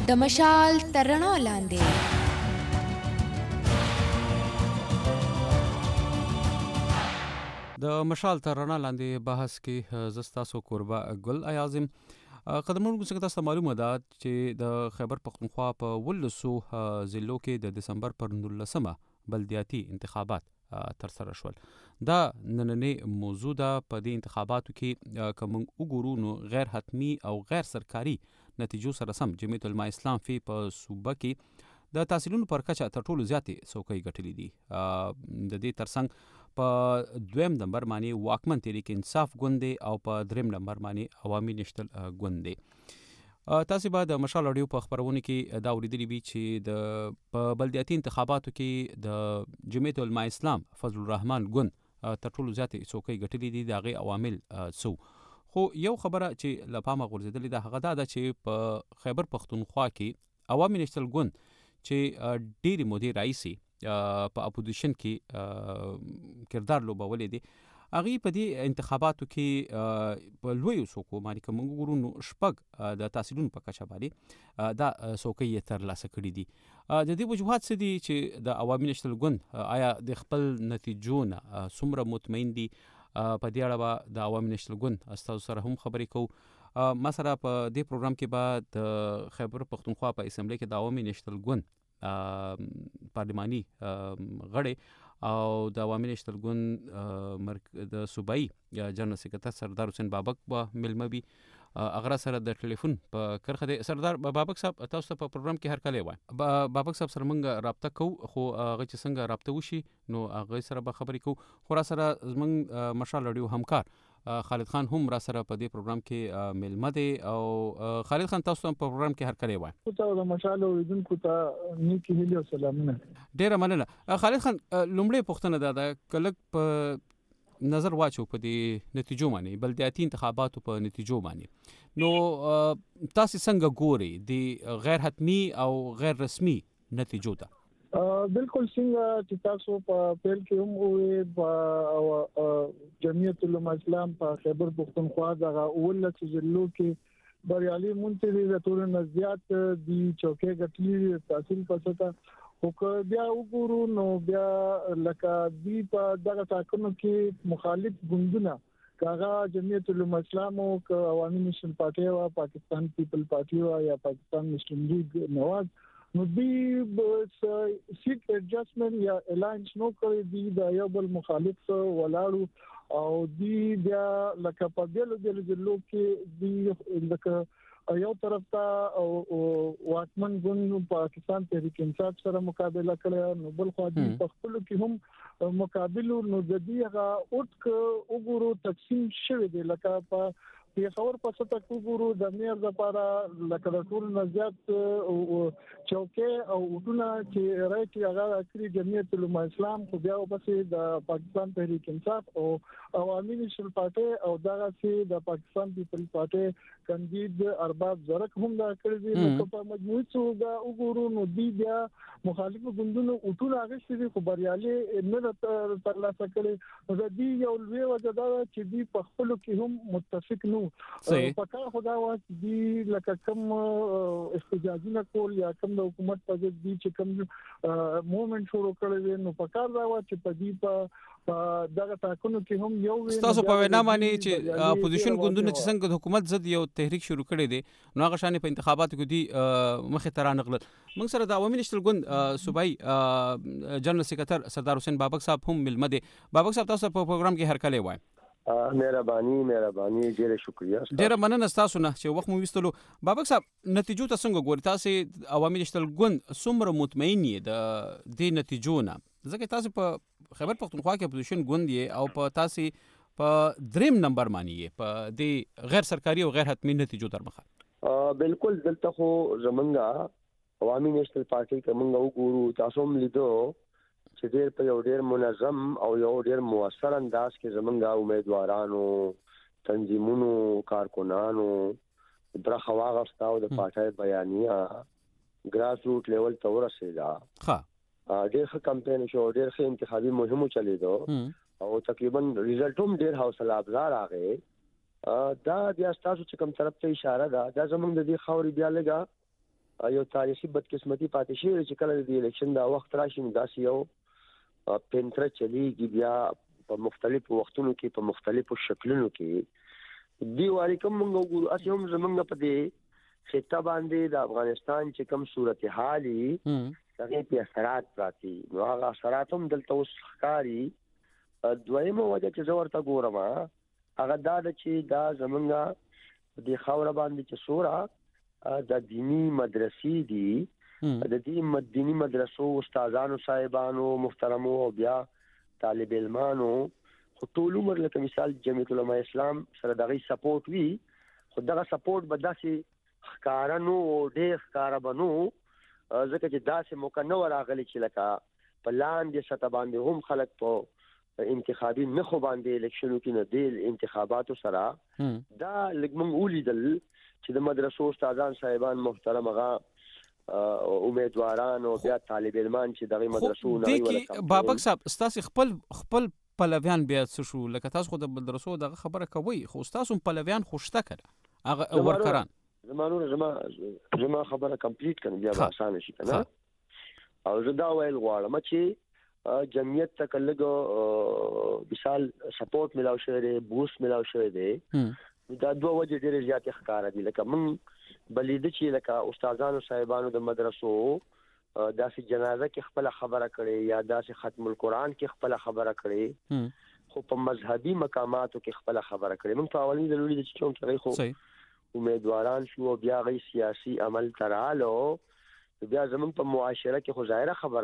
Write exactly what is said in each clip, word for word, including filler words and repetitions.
د مشال تر رڼا لاندې. د مشال تر رڼا لاندې بحث کې زه ستاسو کوربه ګل اعظم. قدرمنو څنګه تاسو معلومه ده چې د خیبر پختونخوا په ولسو ضلعو کې د دسمبر پر نولسمه بلدیاتي انتخابات تر سره شول. دا نننې موضوع ده. په دې انتخاباتو کې که موږ وګورو نو غیر حتمی او غیر سرکاري نتیجو سره سم جمعیت علماء اسلام فی په صوبه کې د تحصیلونو پر کچه تر ټولو زیاتې څوکۍ ګټلې دي. د دې ترڅنګ په دویم نمبر باندې واکمن تحریک انصاف ګوند دی او په دریم نمبر باندې عوامي نشتل ګوند دی. تاسو به د مشال اډیو په خبرونه کې دا اوریدلی وي چې د په بلدیاتي انتخاباتو کې د جمعیت علماء اسلام فضل الرحمن ګوند تر ټولو زیاتې څوکۍ ګټلې دي. د هغې عوامل څو خو یو خبره چې له پامه غورځېدلې ده هغه دا ده چې په خیبر پختونخوا کې عوامي نشتل ګوند چې ډېرې مودې راهیسې په اپوزیشن کې کردار لوبولی دی، هغې په دې انتخاباتو کې په لویو څوکو باندې که موږ وګورو نو شپږ د تحصیلونو په کچه باندې دا څوکۍ یې ترلاسه کړي دي. د دې وجوهات څه دي چې د عوامي نشتل ګوند آیا د خپل نتیجو نه څومره مطمئن دي؟ په دې اړه به د عوامي نشتل ګوند ستاسو سره هم خبرې کوو. ما سره په دې پروګرام کې به د خیبر پختونخوا په اسمبلی کې د عوامي نشتل ګوند پارلماني غړی او د عوامي نشتل ګوند د صوبایي جنرال سکرټر سردار حسین بابک به ملمه وي. هغه سره د ټلیفون په کرښه دی. سردار بابک صاحب تاسو ته په پروګرام کې هر کله وایم. بابک صاحب سره موږ رابطه کوو خو هغه چې څنګه رابطه وشي نو هغه سره به خبرې کوو. خو را سره زموږ مشال اډیو همکار خالد خان هم را سره په دې پروګرام کې ملمه دی. او خالد خان تاسو ته په پروګرام کې هر کله وایم. تاسو د مشال اوریدونکو ته نیکی هیلې او سلامونه. ډیره مننه. خالد خان لومړی پوښتنه دا ده که لږ په نظر واچو په دې نتیجو باندې بلدیاتي انتخاباتو په نتیجو باندې نو تاسو څنګه ګورئ د غیر حتمی او غیر رسمي نتیجو ته؟ بالکل څنګه چې تاسو په پیل کې هم وې په جمعیت علماء اسلام په خیبر پختونخوا دغه ولس ضلعو کې بریالي منتظر د ټول نزيات دی چوکۍ ګټلې تحصیل پسته خو بیا وګورو نو بیا لکه دی په دغه ټاکنو کې مخالف ګوندونه کاغه جمعیت علماء اسلام او عوامي نشل پارټي او پاکستان پیپل پارټي او یا پاکستان مسلم لیگ نواز نو دی سیټ ایڈجسټمنټ یا الاینس نو کوي دی د یو بل مخالف ولاړو او دی بیا لکه په دې له ضلعو کې دی لکه یو طرف ته واکمن ګوند پاکستان تحریک انصاف سره مقابله کړي نو بل خو دی په خپل کې هم مقابله نو د دې هغه اوټ وګورو تقسیم شوی دی لکه په پیښور په سطح کې وګورو د میر لپاره لکه د ټول نزيات چوکۍ او وډونه چې راځي هغه اخري جمعیت علماء اسلام خو بیا وبسي د پاکستان تحریک انصاف او عوامي نشل پارټي او دغه چې د پاکستان پیپل پارټي کاندید ارباب زرک هم دا کړی دي نو په مجموعي توګه وګورو نو دی بیا مخالف ګوندونو وټول هغه چې خو بریالي نه ترلاسه کړي نو د دې یو لوی وجه دا چې دی په خپل کې هم متفق نو په کار خدا واس دی لکه کوم احتجاجونه کول یا کوم د حکومت په ضد دي چې کوم موومېنټ شروع کړی نو په کار دا واس چې په دې په دغه تاکونو کې هم یو تاسو په وینا باندې چې اپوزیشن ګوندونه چې څنګه د حکومت ضد یو تحریک شروع کړی دی نو هغه شان په انتخاباتو کې دی مخې ته رانغلل. موږ سره د عوامي نشتل ګوند صوبایي جنرال سکرټر سردار حسین بابک صاحب هم ملمه دی. بابک صاحب تاسو په پروګرام کې هر کله وایم. مهرباني مهرباني ډیره شکریا. ډیره مننه تاسو نه چې وخت مو وستلو. بابک صاحب نتیجو ته څنګه ګورئ؟ تاسو عوامي نشتل ګوند څومره مطمئن یې د دې نتیجو نه؟ ځکه تاسو په خیبر پختونخوا کې اپوزیشن ګوند یې او په تاسو په دریم نمبر باندې یې په دې غیر سرکاري او غیر حتمی نتیجو در مخه. بالکل دلته خو زمونږه عوامي نشتل پارټي کومه وګورو تاسو هم لیدو چې ډېر په یو ډېر منظم او یو ډېر موثر انداز کې زمونږه امیدوارانو تنظیمونو کارکونانو برخه واغسته او د پارټي بیانیه ګراس روټ لیول ته ورسېده. ها ډېر ښه کمپاین شو، ډېر ښه انتخابي مهم چلیدو او تقریبا ریزلټ هم ډېر حوصله افزا راغی. دا بیا تاسو چې کوم طرف ته اشاره ده دا زمونږ د دې خاورې بیا لګا یو تاریخي بدقسمتي پاتې شوې چې کله د الیکشن دا وخت راشي نو داسې یو پینتره چلیږي بیا په مختلفو وختونو کې په مختلفو شکلونو کې دی واري کوم موږ وګورو اسی هم زمونږ په دې خطه باندې د افغانستان چې کوم صورتحالي هغه په اثرات پراتی نو هغه اثرات هم دلته اوس ښکاری. دویمه وجه چې زه ورته ګورم هغه دا ده چې دا زمونږ د خاوره باندې چې سوره د دینی مدرسې دي د دې دینی مدرسو استادانو صاحبانو محترمو او بیا طالب علمانو خو ټول عمر لکه مثال جمعیت العلماء اسلام سره دغه سپورټ وی خو دغه سپورټ به داسې ښکارانو ډېر ښکارا بنو ځکه چې داسې موقع نه راغلی چې لکه په لاندې سطح باندې هم خلک په انتخابي نخو باندې الیکشنو کې نه دی انتخاباتو سره دا لږ موږ ولیدل چې د مدرسو استادان صاحبان محترم هغه امیدواران او بیا طالب علمان چې دغه مدرسو نه وي ورکړي. بابک صاحب ستاسو خپل خپل پلویان بیا څه شو لکه تاسو خو د مدرسو دغه خبره کوي خو تاسو پلویان خوشته کړه هغه ورکران زمانو زما زما خبره کمپلیټ کړم بیا به آسان شي کنه. او زه دا ویل غواړم چې جمعیت ته کلهګو مثال سپورټ ملاو شوی دی بوست ملاو شوی دی دا دوه وجه ډېرې زیاتې ښکاره دي. لکه موږ بلیده چې لکه استادانو صاحبانو د مدرسو داسې جنازه کې خپل خبره کړي یا داسې ختم القرآن کې خپل خبره کړي خو په مذهبي مقاماتو کې خپل خبره کړي. موږ په اولین ضروري دي چې چون کوي خو امیدواران شو بیا غي سیاسي عمل ترالو بیا زمون په معاشره کې خو ظاهره خبره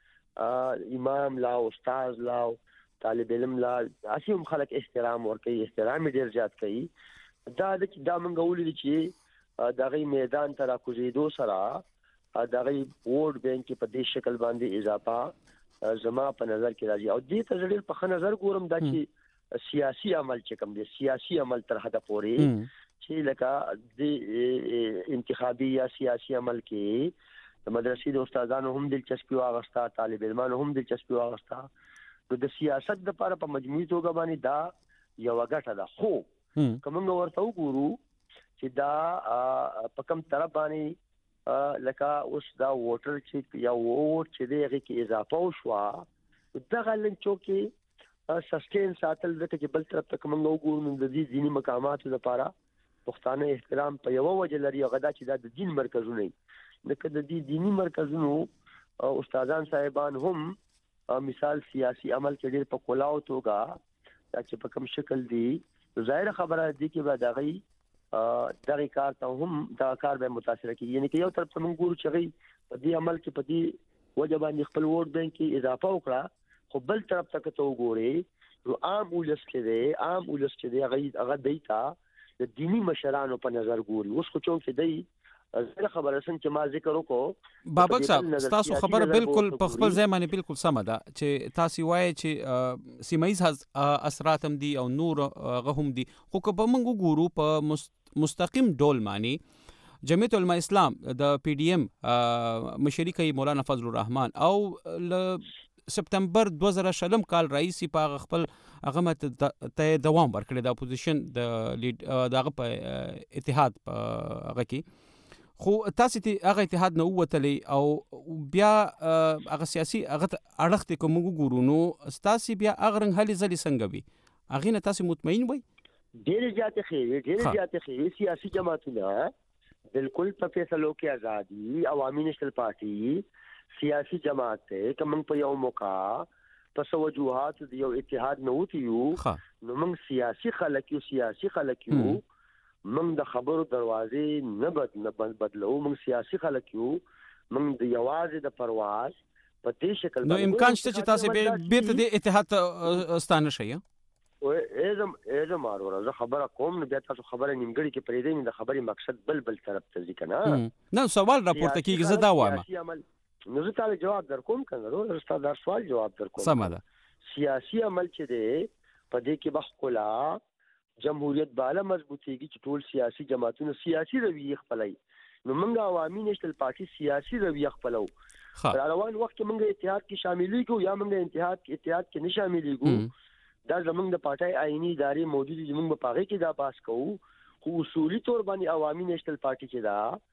ده امام لا استاد لا طالب علم لا اسیم خلک احترام ورکوي احترام ډیر زیات کوي. دا د دا منګه ولې چې دغه میدان ته راکوزیدو سره دغه ووټ بانک په دې شکل باندې اضافه زما په نظر کې راځي او دې ته ډېر په نظر ګورم دا چې سیاسي عمل چې کوم دی سیاسي عمل تر حد پورې چې لکه د انتخابي یا سیاسي عمل کې د مدرسې د استادانو هم دلچسپي واغستا طالب علمانو هم دلچسپي واغستا نو د سیاست لپاره په مجموعي توګه باندې دا یو غټه ده. خو کوم نو ورته وګورو چې دا په کوم طرف باندې لکه اوس دا ووټر چې یا ووټ چې دغه کې اضافه وشو دغه لنچو کې سسټین ساتل د چې بل طرف ته کوم نو وګورو د دې دینی مقاماتو لپاره پښتانه احترام په یو وجه لري غدا چې د دین مرکزونه لکه د دې دینی مرکزونو استادان صاحبان هم مثال سیاسي عمل کې ډېر په کولاو توګه چې په کوم شکل دی ظاهر خبره دي کې به دغه دغه کار ته هم دا کار به متاثر کوي. یعنی چې یو طرف ته موږ ګورو چې په دې عمل کې په دې وجه باندې خپل ووټ بانک کې اضافه وکړه خو بل طرف ته ته وګوري نو عام ولس کې دی عام ولس کې دی هغه هغه دیتا د دینی مشرانو په نظر ګوري. اوس خو چون کې دی زه خبره سم چې ما ذکر وکړو بابک صاحب تاسو خبره بالکل په خپل ځای باندې بالکل سم ده چې تاسو وایي چې سیمایز اثرات هم دي او نور غهم دي خو که په موږ ګورو په مستقیم ډول معنی جمعیت العلماء اسلام د پی ډی ایم مشري کوي مولانا فضل الرحمن او سپتمبر دوه زره شلم کال رئیس په خپل هغه ته دوام ورکړي د اپوزیشن د دغه په اتحاد په هغه کې خو تاسو ته هغه اتحاد نه ووتلې او بیا هغه سیاسي هغه اړخ ته کوم ګورو نو تاسو بیا هغه رنګ هلي ځلې څنګه وي هغه نه تاسو مطمئن وي ډېر زیات خیر ډېر زیات خیر سیاسي جماعتونه بالکل په فیصلو کې ازادي عوامي نشل پارټي سیاسي جماعت ته کوم په یو موقع پس وجوهات د یو اتحاد نه وتیو نو موږ سیاسي خلک یو سیاسي خلک یو موږ د خبرو دروازې نه بد نه بدلو موږ سیاسي خلک یو موږ د یوازې د پرواز په دې شکل نو امکان شته چې تاسو به بیرته د اتحاد ستانه شئ او اېزم اېزم مارو زه خبره کوم نو بیا تاسو خبره نیمګړی کې پرې دی د خبرې مقصد بل بل طرف ته ځي کنه نو سوال راپورته کیږي زه دا وایم نو زه تعالی جواب در کوم کنه نو زه تاسو د سوال جواب در کوم سم ده سیاسي عمل چې دی په دې کې بخقلا جمهوریت بالا مضبوطیږي چې ټول سیاسي جماعتونو سیاسي رویه خپلای نو موږ عوامي نشل پارټي سیاسي رویه خپلو روان وخت کې موږ اتحاد کې شاملېږو یا موږ اتحاد کې اتحاد کې نه شاملېږو دا زمونږ د پارټای آئینی ادارې موجودي زمونږ په پاغه کې دا پاس کوو خو اصولي تور باندې عوامي نېشنل پارټي چې دا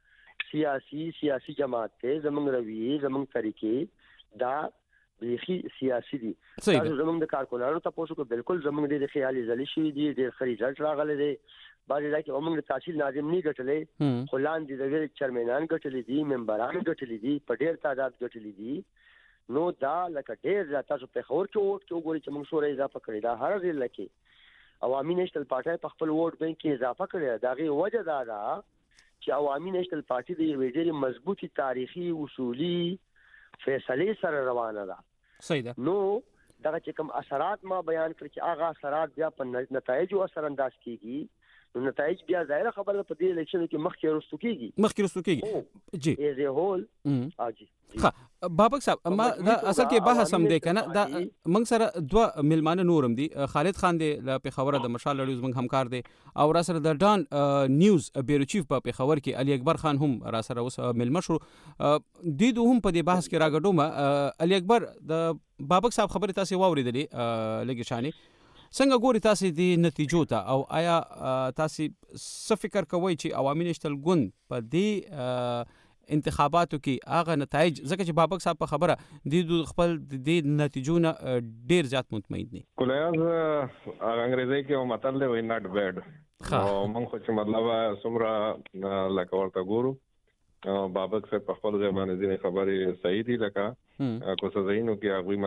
سیاسي سیاسي جماعت ته زمونږ رویه زمونږ طریقې دا بیخي سیاسي دي. تاسو زمونږ د کارکونانو تاسو کو بالکل زمونږ د خیالي ځلې شوی دي د خري رزلټ راغلي دي باندې دا کې موږ د تحصیل ناظم نه ګټلې خلان دي د چیرمنان ګټلې دي ممبران ګټلې دي په ډېر تعداد ګټلې دي. نو دا لکه ډېر تاسو په خور کې ووټ کې وګورئ چې موږ سره اضافه کړی دا هر ځل لکه عوامي نېشنل پارټي په خپل ووټ بانک کې اضافه کړی دا غي وجه دا ده چې عوامي نېشنل پارټي د یوې ډېرې مضبوطی تاریخي اصولي فیصله سره روانه ده. صحیح ده. نو دا چې کوم اثرات ما بیان کړ چې هغه اثرات بیا په نتایجو اثر انداز کیږي نو نتایج بیا ظاهر خبره په دې الیکشن کې مخکې رستو کیږي مخکې رستو کیږي جی ایز ا هول اجي ها بابک صاحب ما دا اصل کې بحث هم دی کنه دا موږ سره دوه ملمانه نورم دي خالد خان دی له پیښور د مشال لړیز موږ همکار دی او را سره د ډان نیوز بیورو چیف په پیښور کې علي اکبر خان هم را سره اوس ملمه شو دي دوه هم په دې بحث کې راګډوم. علي اکبر د بابک صاحب خبره تاسو واوریدلې لګی شاني څنګه ګوري تاسو د نتیجو ته او آیا تاسو څه فکر کوئ چې عوامي نېشنل ګوند په دې انتخاباتو کې هغه نتایج ځکه چې بابک صاحب په خبره د خپل د نتیجو نه ډیر زیات مطمئن دي. کلیاز انګریزي کې متل دی وای ناٹ بیډ او موږ خو چې مطلب سمره لکه ورته ګورو بابک صاحب په خپل ځای باندې د خبرې صحیح دي لکه کو څه زینو کې هغه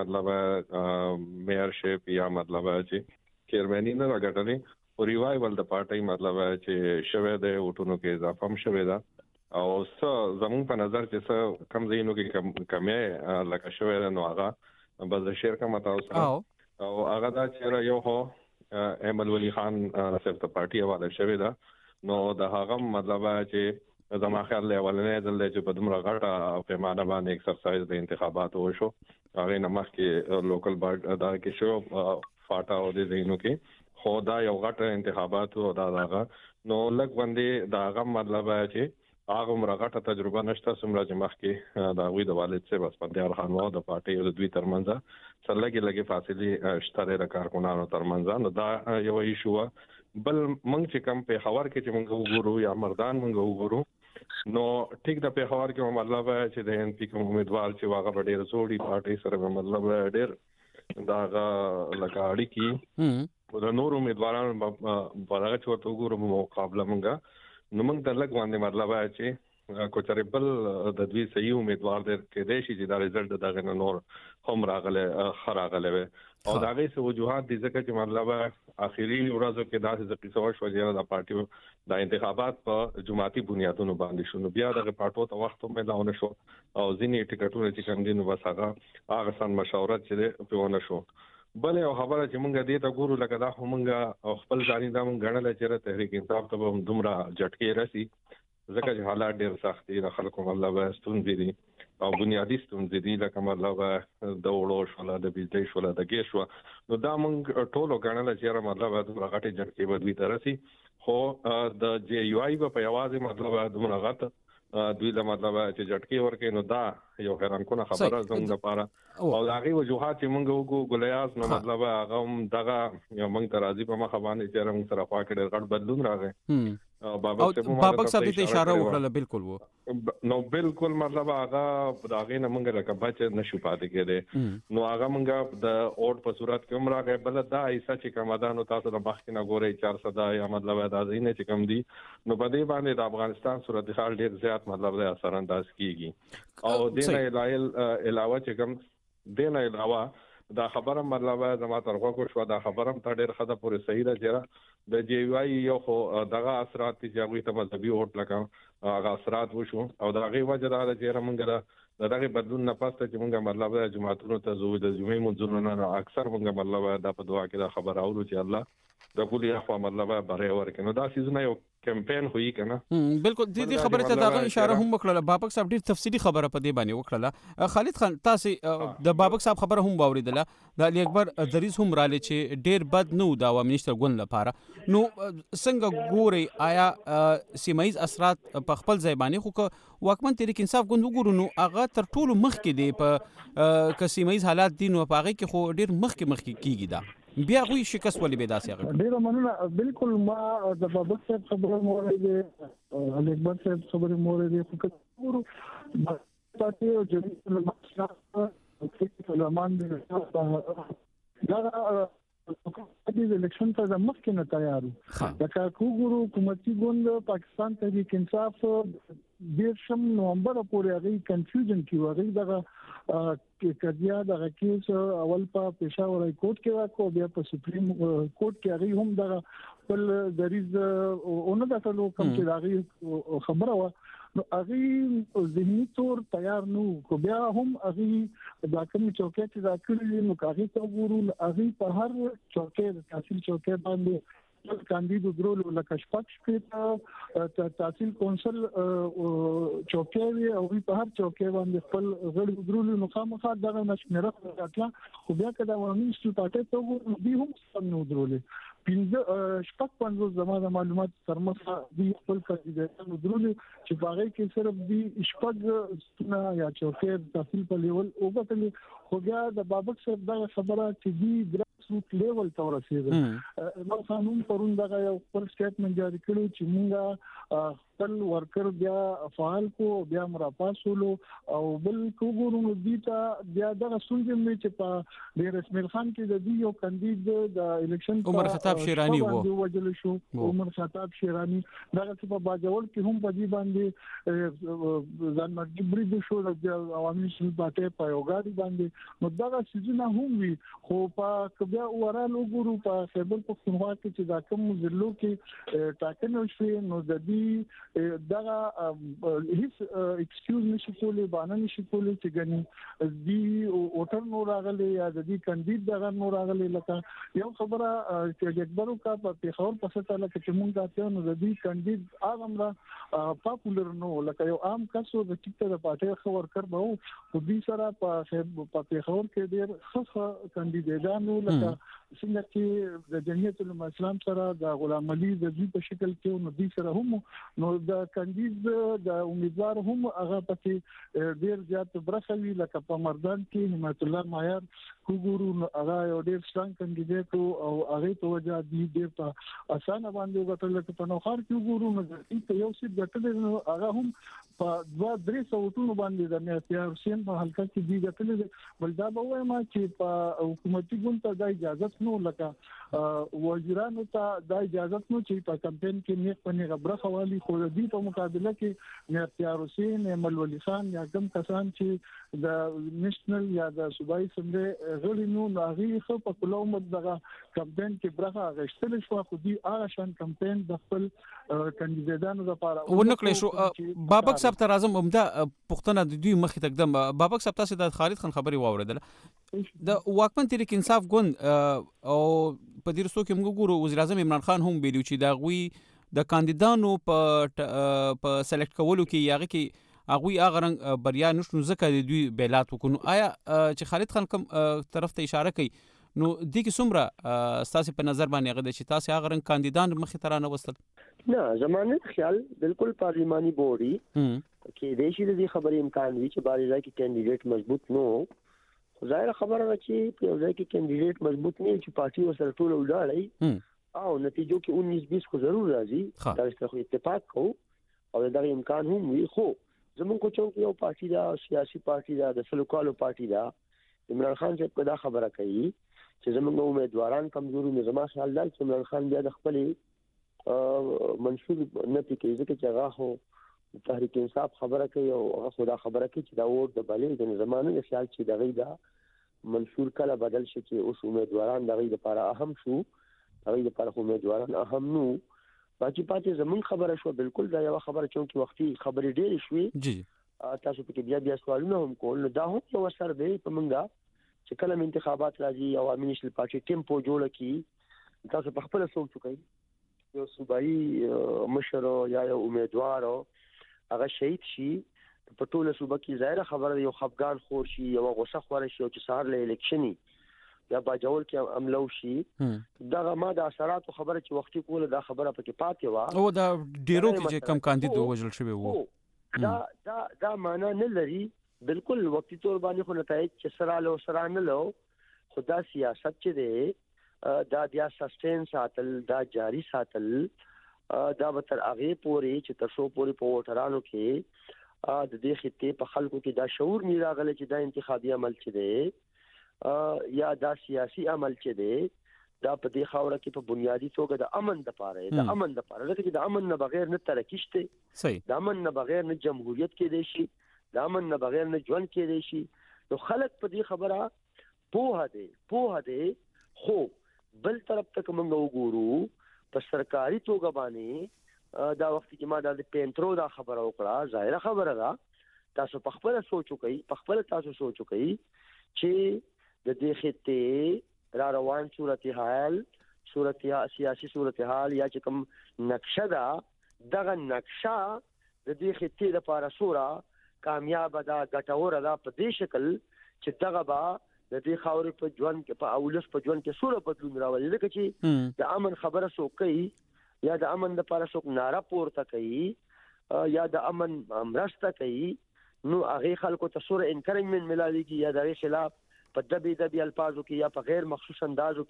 مطلب میئر شپ یا مطلب چې چیرمنی نه راګټلې او ریوایول د پارټي مطلب چې شوه د وټونو کې اضافه هم شوه دا او څه زمون په نظر چې څه کم زینو کې کمې لکه شوه نو هغه بس شیر کا متاوسه او هغه دا چې یو هو احمد ولی خان صرف د پارټي حواله شوه دا نو د هغه مطلب چې زما خیال له ولنې دل چې په دومره غټه پیمانه باندې ایکسرسایز د انتخاباتو وشو هغه نمخ کې لوکل بارډ دا کې شو فاټا او د زینو کې خو دا یو غټه انتخابات او دا داغه نو لګ باندې دا هغه مطلب چې هغه مرغټه تجربه نشته سمره چې مخ کې دا وی د والد څخه بس پندیار خان وو د پارټي او د دوی ترمنځ سلګي لګي فاصله شته د کارکونانو ترمنځ نو دا یو ایشو بل منګ چې کم په خبر کې چې موږ وګورو یا مردان موږ وګورو نو ټیک د په خبر کې مطلب چې د ان پی کوم امیدوار چې واغه ډېر زوړی پارټي سره مطلب ډېر دا لکه اړي کې د نور امیدوارانو په هغه چورته وګورو مقابله موږ نو موږ د لګ باندې مطلب چې کوچري بل د دوی صحیح امیدوار دې کې دی چې دا رزلټ دغه نور هم راغله خراغله او دا غي څه وجوهات دي ځکه چې مطلب اخیری ورځو کې داسې ځکه څه وشو چې د پارټي د انتخابات په جماعتي بنیادونو باندې شنو بیا د پارټو ته وخت مې لاونه شو او ځینې ټیکټونه چې کوم دي نو بس هغه هغه سن مشورت چې په ونه شو بل یو خبره چې مونږ دې ته ګورو لکه دا مونږ خپل ځاني دا مونږ غنل چې تحریک انصاف ته هم دومره جټکې راسي ځکه چې حالات ډېر سخت دي د خلکو مطلب ستونزې دي او بنیادی ستونزې دي لکه مطلب د وړو شولا د بجلی شولا د ګیس شو نو دا مونږ ټولو غنل چې مطلب د غټي جټکې بدوي ترسي خو د جی یو آی په یوازې مطلب دومره غټ دوی د مطلب چې جټکی ورکې نو دا یو حیران کونه خبره زموږ لپاره او هغه وجوهات چې موږ وګو ګلیاس نو مطلب هغه دغه موږ ترازی په مخ باندې چې موږ سره خوا کې غټ بدلون راغی او بابک صاحب ته اشاره وکړه بالکل وو نو بالکل مطلب هغه داغه نه موږ لکه بچ نشو پاتې کېده نو هغه موږ د اوټ په صورت کې عمر هغه بل دا ایسا چې کومدانو تاسو د مخ کې نه ګورئ چارصد یا مطلب دا زینه چې کم دي نو په دې باندې د افغانستان صورت حال ډیر زیات مطلب د اثر انداز کیږي او د نه علاوه چې کوم د نه علاوه دا خبره مطلب زما ترغه کو شو دا خبره ته ډېر خده پورې صحیح راځي د جی وای یو خو دغه اثرات چې هغه ته مذهبي اوټ لکه هغه اثرات وشو او دا غي وجه دا چې موږ دغه بدلون نه پاسته چې موږ مطلب جماعتونو ته زو د جمعې منځونو نه اکثر موږ مطلب دا په دعا کې دا خبر اورو چې الله د ګولي اخوا مطلب بره ورکنه دا سيزونه یو کمپاین ہوئی کنه بالکل د دې خبره ته دا اشاره هم وکړه بابک صاحب ډیر تفصیلی خبره په دې باندې وکړه. خالد خان تاسو د بابک صاحب خبره هم واوریدله د علي اکبر دریز هم را لې چې ډیر بد نو دا عوامي نشته ګوند لپاره نو څنګه ګوري آیا سیمایز اثرات په خپل ځای باندې خو واکمن تحریک انصاف ګوند وګورو نو هغه تر ټولو مخ کې دی په کسیمایز حالات دي نو په هغه کې خو ډیر مخ کې مخ کې کیږي دا بیا غوي شکست ولې به داسې هغه ډیر مننه. بالکل ما د بابک صاحب خبره مورې دي علي اکبر صاحب خبره مورې دي خو کورو پاتې او جمعیت المسلمین علمان دي دا د الیکشن ته د مخکې نه تیارو دا کوګورو حکومتي ګوند پاکستان تحریک انصاف د شم نومبر پورې هغه کنفیوژن کې وغه دغه کډیا دغه کیس اول په پېښور هاي کورټ کې راکو بیا په سپریم کورټ کې هغه هم دغه بل دریز اون د ټولو کوم چې دغه خبره و نو هغه ذهني تور تیار نو کو بیا هم هغه د کوم چوکۍ چې دا کړی نو هغه ته ګورو هغه په هر چوکۍ د تحصیل چوکۍ باندې کاندید درول لکه شپږ شپږ تحصیل کونسل چوکۍ او په هر چوکۍ باندې خپل غړي درول نو خامخا دغه نشمره راځي خو بیا کله ورني ستو پاتې ته وګورو دی هم څنګه درول پنځه شپږ پنځه زموږ معلومات ترمخه دی خپل کاندیدانو درول چې باغې کې صرف دی شپږ ستنه یا چوکۍ تحصیل په لیول او په خو بیا د بابک صاحب دا خبره چې دی ګراسروټ لیول ته ورسېده نو قانون پرون دغه یو خپل سټیټمنټ جاری کړو چې موږ خپل ورکر بیا فعال کو بیا مرافاسولو او بل کوګورو دی ته بیا دغه سولجم چې په ډیر اسماعیل خان کې د دی یو کاندید د الیکشن عمر خطاب شیرانی وو وجل شو عمر خطاب شیرانی دغه په باجوړ کې هم په دې باندې ځان مرګبري د شو د عوامي شل پاتې په یوګاري باندې نو دغه سيزونه هم وي خو په بیا ورالو ګورو په خیبر پختونخوا کې چې دا کوم ضلعو کې ټاکنه شوې نو د دې دغه هیڅ ایکسکیوز نشي کولای باندې نشي کولای چې ګني دی ووټر نو راغلي یا د دې کاندید دغه نو راغلي لکه یو خبره چې اکبرو کا په پیښور پسې ته لکه چې مونږ تاسو نو د دې کاندید هغه را پاپولر نو لکه یو عام کسو د ټیکټ د پاتې خبر کړ به خو دې سره په پیښور کې ډېر ښه کاندیدانو لکه څنګه چې د جمعیت المسلمین سره د غلام علي د دې په شکل کې نو دې سره هم نو د کاندید د امیدوار هم هغه پکې ډیر زیات برخوي لکه په مردان کې حمایت الله معیار کوګورو هغه یو ډیر سترنګ کاندیدټ او هغه په وجه دی ډیر په اسانه باندې غوښتل چې په نوخار کې وګورو نو چې یو څه ګټل نو هغه هم په دوه درې سوټونو باندې د میاتیار حسین په حلقه کې دی ګټل بل دا به وایم چې په حکومتي ګوند ته د اجازه نو لکه وزیرانو ته د اجازه نو چې په کمپاین کې نه پنه غبره خوالي خو د دې په مقابله کې میاتیار حسین ملولي خان یا کوم کسان چې د نېشنل یا د صوبایي سمندري غړي نو هغه خو په کلومت دغه کمپاین کې برخه غشتل شو خو دې هغه شان کمپاین د خپل کاندیدانو لپاره ونکړې شو بابک صاحب ته راځم عمده پښتنه د دوی مخې تقدم بابک صاحب تاسو د خالد خان خبري واوریدل د واکمن تحریک انصاف ګوند او په دې رسو کې موږ ګورو وزیر اعظم عمران خان هم ویلو چې دا غوي د کاندیدانو په په سلیکټ کولو کې یاغه کې هغه هغه رنګ بریا نشو ځکه د دوی بیلات وکړو آیا چې خالد خان کوم طرف ته اشاره کوي نو د کی څومره تاسو په نظر باندې هغه د چې تاسو هغه رنګ کاندیدان مخې ترانه وستل نه زمانه خیال بالکل پارلیماني بوري کې د شي د خبرې امکان وی چې باري ځای کې کینډیډیټ مضبوط نو ظاهر خبره ده چې په ځای کې کینډیډیټ مضبوط نه چې پارټي وسره ټول وډاړي او نتیجو کې انیس بیس خو ضرور راځي دا څه اتفاق کو او دا امکان هم وي خو زمونږ کو چې یو پارټي دا سیاسي پارټي دا د سلوکالو پارټي دا عمران خان چې په دا خبره کوي چې زمونږ امیدواران کمزوري نه زما خیال دی چې عمران خان بیا د خپل منشور نه پکې ځکه چې هغه هو تحریک انصاف خبره کوي او هغه خدا خبره کوي چې دا ووټ د بلې د زمانه خیال چې دغه دا منشور کله بدل شي چې اوس امیدواران دغه لپاره اهم شو هغه لپاره امیدواران اهم نو باقي پاتې زمون خبره شو بالکل دا یو خبره چې وختي خبرې ډېرې شوې جی تاسو په کې بیا بیا سوالونه هم کول نو دا هم یو اثر دی په منګه چې کله انتخابات راځي او عوامي نشل پارټي ټیمپو جوړ کړي تاسو په خپل سوچ کوئ یو صوبایي مشر یا یو امیدوار هغه شهید شي په ټوله صوبه کې ظاهر خبره یو خفقان خور شي یو غوسه خور شي او چې سهار له الیکشني یا باجوړ کې عملو شي دا ما د اثرات خبره چې وختي کوله دا خبره پکې پاتې و او دا ډیرو کې کم کاندید وژل شوی وو دا دا دا معنا نه لري بالکل وختي تور باندې خو نتایج چې سره له سره نه لو خدا سیاست چې دی دا بیا سسټین ساتل دا جاری ساتل دا به تر هغه پورې چې تر څو پورې په ووټرانو کې د دې خطې په خلکو کې دا شعور نه راغلی چې دا انتخابي عمل چې دی یا دا سیاسي عمل چې دی دا په دې خاوره کې په بنیادی توګه د امن د پاره د امن د پاره لکه چې د امن نه بغیر نه ترقی شته صحیح د امن نه بغیر نه جمهوریت کې دی شي د امن نه بغیر نه ژوند کې دی شي نو خلک په دې خبره پوهه دی پوهه دی خو بل طرف ته کوم وګورو په سرکاري توګه باندې دا وخت چې ما د پینترو دا خبره وکړه ظاهره خبره ده تاسو په خپل سوچ وکړئ په خپل تاسو سوچ وکړئ چې د دې خطې را روان صورتحال صورتحال سیاسي صورتحال یا چې کوم نقشه ده دغه نقشه د دې خطې لپاره سورا کامیاب ده ګټوره ده په دې شکل چې دغه با د دې خاورې په ژوند کې په اولس په ژوند کې سورا بدلون راولي لکه چې د امن خبره څوک کوي یا د امن لپاره څوک ناره پورته کوي یا د امن مرسته کوي نو هغه خلکو ته سورا انکریجمنت ملایږي یا د خلاف په دبي دبي الفاظو کې یا په غیر مخصوص اندازو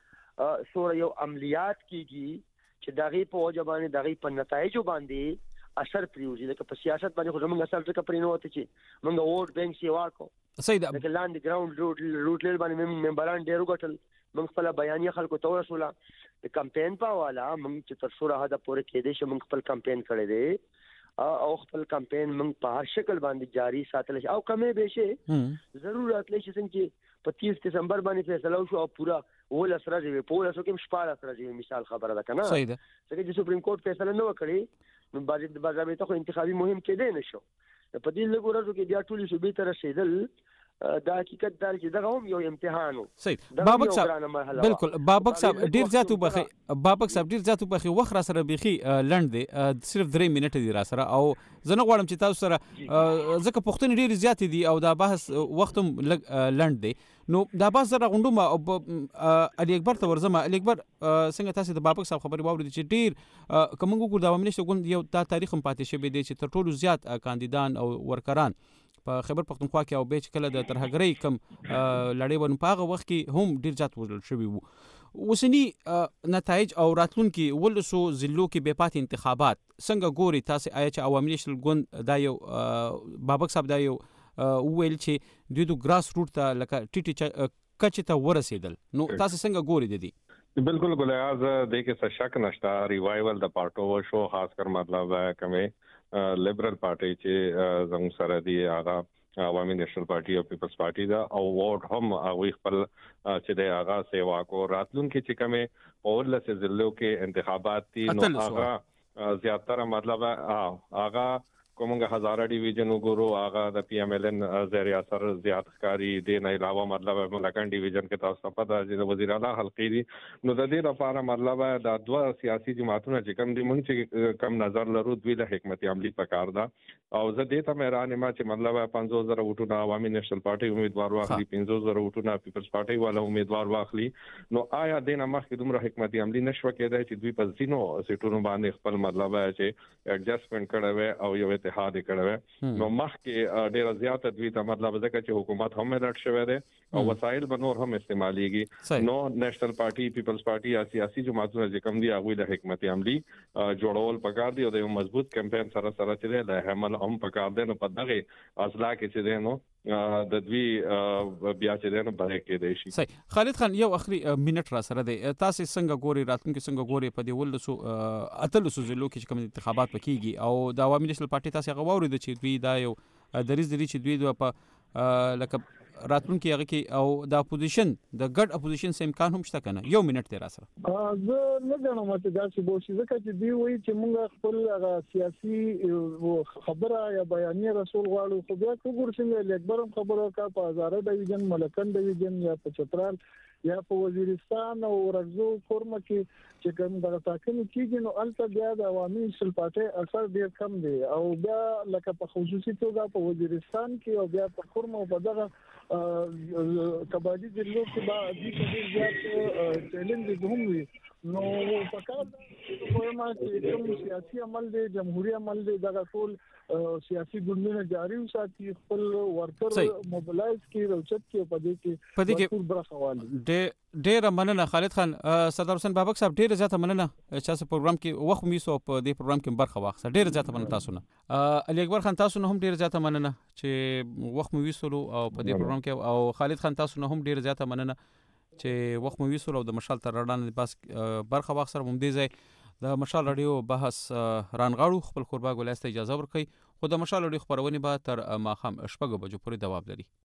کې سورا یو عملیات کیږي چې دغه په وجبانه دغه په نتایجو باندې اثر پریوزي لکه په سیاست باندې خو زموږ اثر څه پرې نه وته چې موږ ووټ بینک سی واکو صحیح ده لکه لاندې ګراوند روټ روټ لیر باندې ممبران ډیرو غټل موږ خپل بیانیه خلکو ته ورسوله د کمپاین په والا موږ چې تر څو راځه پورې کې دې چې موږ خپل کمپاین کړی دی او خپل کمپاین موږ په هر شکل باندې جاری ساتل او کمې به شي ضرورت لشي څنګه په تیس دسمبر باندې فیصله وشو او پورا ول سره دی په ول سره کې شپاره سره دی مثال خبره ده کنه صحیح ده څنګه چې سپریم کورټ فیصله نه وکړي نو باندې باندې ته خو انتخابي مهم کې دی نشو په دې لګورځو کې بیا ټولې صوبې تر رسیدل دا حقیقت دا چې دغه هم یو امتحان و صحیح بابک صاحب بالکل بابک صاحب ډیر زیات وبخي بابک صاحب ډیر زیات وبخي وخت را سره بيخي لند دي صرف درې منټه دي را سره او زه نه غواړم چې تاسو سره ځکه پښتون ډیر زیات دي او دا بحث وخت هم لند دي نو دا بحث زره غونډوم او علي اکبر ته ورزمه علي اکبر څنګه تاسو د بابک صاحب خبري واورید چې ډیر کوم وګور دا ومنشته ګوند یو دا تاریخ هم پاتې شوی دی چې تر ټولو زیات کاندیدان او ورکران په خیبر پختونخوا کې او به چې کله د ترهګرۍ کم لړۍ ونه پاغه وخت کې هم ډیر زیات وژل شوی وو وسنی نتایج او راتلونکي ولسو ضلعو کې به پات انتخابات څنګه ګوري تاسو آیا چې عوامي نشل ګوند دا یو بابک صاحب دا یو ویل چې دوی د ګراس روټ ته لکه ټیټی کچ ته ورسېدل نو تاسو څنګه ګوري د دې بالکل ګلیاز د کې څه شک نشته ریوایول د پارټو شو خاص کر مطلب کمه لیبرل پارټي چې زموږ سره دی هغه عوامي نېشنل پارټي او پیپلز پارټي دا او ووټ هم هغه خپل چې د هغه سیوا کو راتلونکي چې کمه اول څه ضلعو کې انتخابات دي نو هغه زیاتره مطلب هغه کومه هزاره ډیویژن وګورو هغه د پی ایم ال ان زیر اثر زیات ښکاری دی نه علاوه مطلب ملکان ډیویژن کې تاسو په پتا چې وزیر اعلی حلقې دي نو د دې لپاره مطلب د دوه سیاسي جماعتونو چې کوم دي مونږ چې کم نظر لرو دوی له حکمت عملی پکار ده او زه دې ته مېرانه ما چې مطلب پنځوس زره وټونه عوامي نېشنل پارټي امیدوار واخلي پنځوس زره وټونه پیپلز پارټي والا امیدوار واخلي نو آیا د نه مخکې دومره حکمت عملی نشو کېدای چې دوی په ځینو سیټونو باندې خپل مطلب چې ایڈجسټمنټ کړي او یو اتحاد کړي نو مخکې ډیر زیات دوی ته مطلب ځکه چې حکومت هم رټ شوی دی او وسایل به نور هم استعماليږي نو نېشنل پارټي پیپلز پارټي یا سیاسي جماعتونه چې کوم دي هغه د حکمت عملی جوړول پکار دي او د یو مضبوط کمپاین سره سره چې د حمل هم پکار دي نو په دغه اصلاح کې چې دی نو د دوی بیا چې دی نو بلې کې دی شي صحیح خالد خان یو اخري منټ را سره دی تاسو څنګه ګوري راتلونکي څنګه ګوري په دې ولسو اتلسو ضلعو کې کوم انتخابات پکېږي او د عوامي نېشنل پارټي تاسو هغه واورید چې دوی دا یو دریز دي چې دوی په لکه راتلونکي هغه کې او د اپوزیشن د ګډ اپوزیشن سم امکان هم شته کنه یو منټ تیر سره زه نه غواړم چې دا چې بوشي ځکه چې دی وایي چې موږ خپل سیاسي خبره یا بیانیه رسول غواړو خو بیا وګورئ چې لیکبرم خبره کا په هزاره ډیویژن ملکن ډیویژن یا په چترال یا په وزیرستان او ورغزو فورمه کې چې کوم د ټاکنې کېږي نو البته بیا د عوامي نېشنل پارټي اثر ډیر کم دی او بیا لکه په خصوصي توګه په وزیرستان کې او بیا په فورمه په دغه کبادي ضلعو کې به د دې زیات چیلنج هم وي نو په کار دا کومه چې کوم سیاسي عمل دی جمهوریت عمل دی دا ټول سیاسي ګوندونه جاری وساتي خپل ورکر موبلایز کړي او چت کې په دې کې په دې کې برخه والي ډېر مننه خالد خان. سردار حسین بابک صاحب ډېر زیاته مننه چې تاسو پروګرام کې وخت میسو په دې پروګرام کې برخه واخیسته. ډېر زیاته مننه تاسو نه. علي اکبر خان تاسو نه هم ډېر زیاته مننه چې وخت مو ویسولو او په دې پروګرام کې، او خالد خان تاسو نه هم ډېر زیاته مننه چې وخت مو ویسولو او د مشال تر رڼا نه بس برخه واخیسته. مم دې ځای د مشال رادیو بحث رانغاړو خپل قربا ګولاسته اجازه ورکړي، خو د مشال رادیو خبرونه به تر ماښام شپږ بجو پورې دوام لري.